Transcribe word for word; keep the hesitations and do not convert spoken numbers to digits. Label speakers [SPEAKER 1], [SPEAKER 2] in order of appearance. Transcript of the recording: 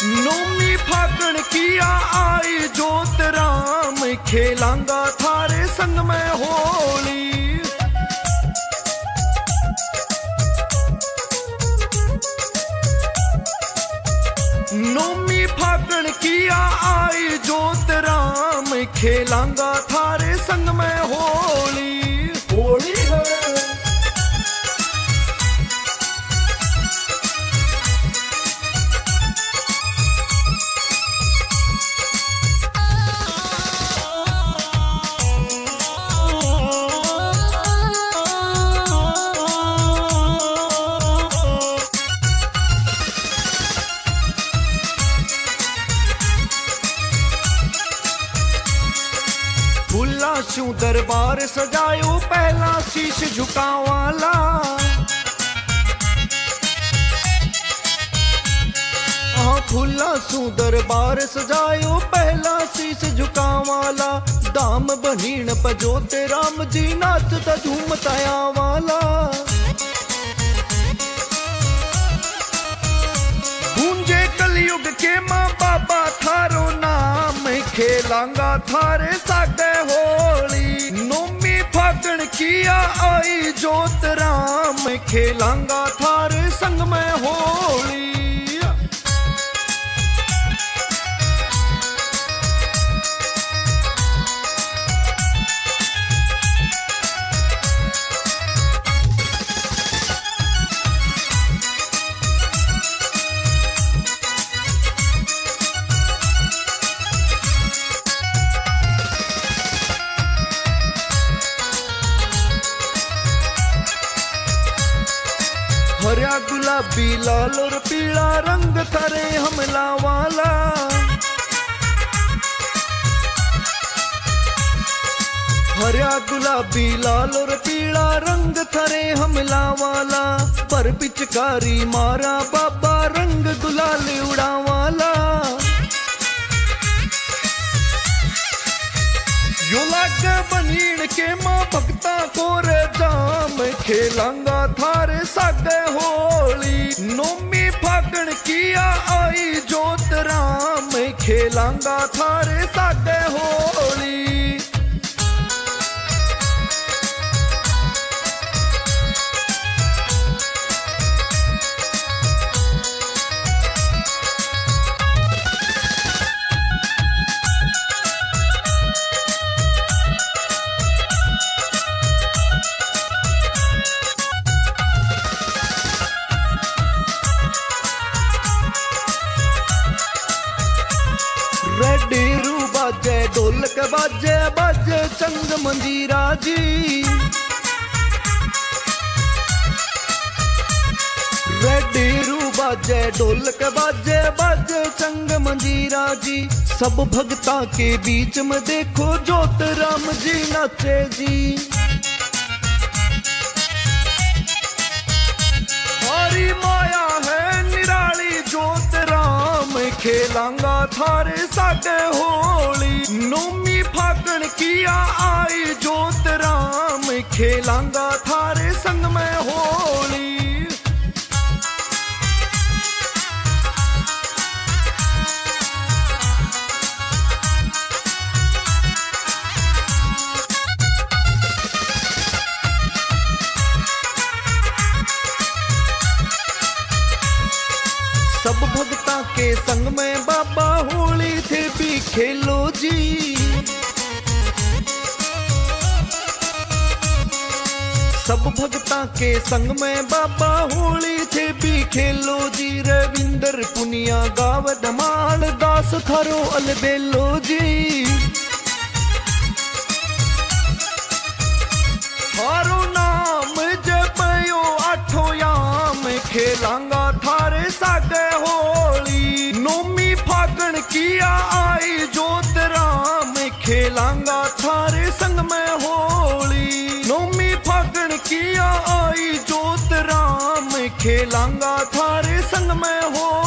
[SPEAKER 1] नौमी फागण किया आई जोत राम, खेलांगा थारे संग में होली। नौमी फागण किया आई जोत राम, खेलांगा थारे संग में होली। होली है शू दरबार सजायो पहला शीश झुकावाला। हाँ खुला शू दरबार सजायो पहला शीश झुकावाला। दाम बनीण पजोते राम जी नाचता झूमताया वाला। गूंजे कलयुग के माँ बाबा थारो नाम, खेलांगा थारे सागे होली। नौमी फागण किया आई जोत राम, खेलांगा थारे संग में होली। हरा गुलाबी लाल और पीला रंग थारे हमला वाला। हरा गुलाबी लाल और पीला रंग थारे हमला वाला। पर पिचकारी मारा बाबा रंग गुलाल उड़ा वाला। यो लाग बनीण के माँ भक्ता को रे जाम, खेलांगा थारे सागे होली। नौमी फागण किया आई जोत राम, खेलांगा थारे सागे होली। रेडेरू बाजे ढोलक बाजे बाजे चंग मंजीरा जी। रेडेरू बाजे ढोलक बाजे बाजे चंग मंजीरा जी। सब भक्ता के बीच में देखो जोत राम जी नाचे जी। हरी माया है निराली जोत राम, खेलांगा थारे सागे होली। नौमी फागण किया आई जोत राम, खेलांगा थारे संग में होली। सब भक्ता के संग में बाबा होली थे भी खेलो जी। सब भक्ता के संग में बाबा होली थे भी खेलो जी। रविंदर पुनिया गाव धमाल दास थारो अलबेलो जी। थारो नाम जपयो आठो याम, खेलांगा थारे सागे होली। नौमी फागण किया आई जोत राम, खेलांगा थारे संग में होली। नौमी फागण किया आई जोत राम, खेलांगा थारे संग में होली।